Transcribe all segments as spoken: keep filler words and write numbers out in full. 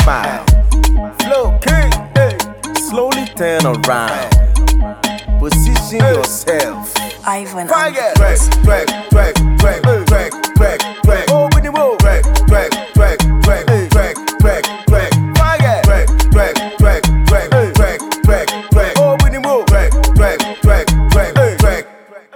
smile. Flow king, hey. Slowly turn around. Position yourself. Ivan Fire. and Track, track, track, track, track, track, track. Oh, with the move. Track, track, track, track, track, track, track. Fire. Track, track, track, track, track, track, track. Oh, with the move. Track, track, track, track, track.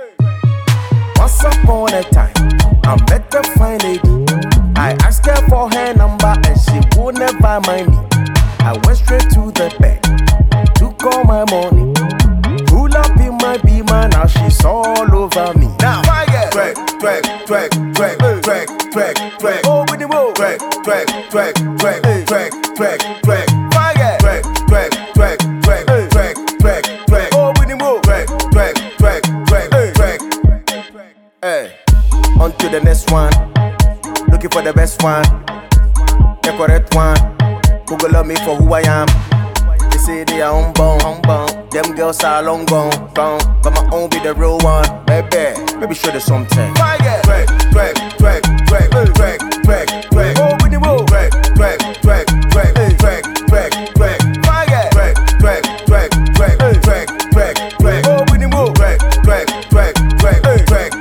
Once upon a time, I met a fine lady. I asked her for her number and she would never mind me. I went straight to the bed, took all my money. Pull up in my Beamer, now she's all over me. Now, fire! Track, track, track, track, track, track, track. Oh, with the move. Track, track, track, track, track, track, track. Fire! Track, track, track, track, track, track, track. Oh, with the move. Track, track, track, track, track. Hey, on to the next one. Looking for the best one, the correct one. Who go love me for who I am? They say they are unbound, unbound. Them girls are long gone, gone. But my own be the real one, baby. Baby, show them something. Fire! Track, track, track, track, track, track, track. Oh, with the move. Track, track, track, track, track, track, track. Fire! Track, track, track, track, track, track, track. Oh, with the move. Track, track, track, track, track.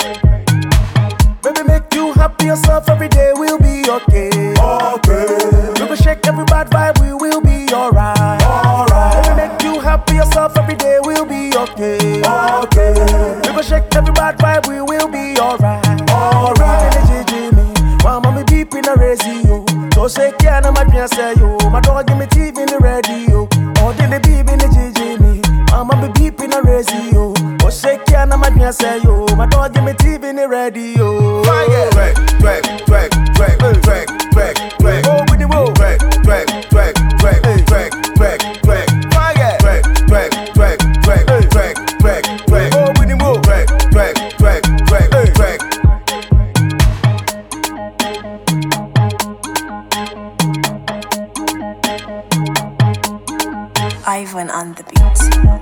Baby, make you happy yourself every day. We'll be okay. Okay. We will shake every bad vibe. We will be alright. Alright. Baby, make you happy yourself every day. We'll be okay. Okay. We will shake every bad vibe. We will be alright. Alright. Mama me beep in the radio. So say can I my say yo. My dog give me T V in the radio. Or did the beep in the J J me. Mama me beep in the radio. Oh say can I my say yo. My dog give me T V in the radio. Fire. Track, track, track, track, track, track, track. Oh, with the move. Track, track, track, track, track, track, track. Fire. Track, track, track, track, track, track, track. Oh, with the move. Track, track, track, track, track. Ivan on the beat.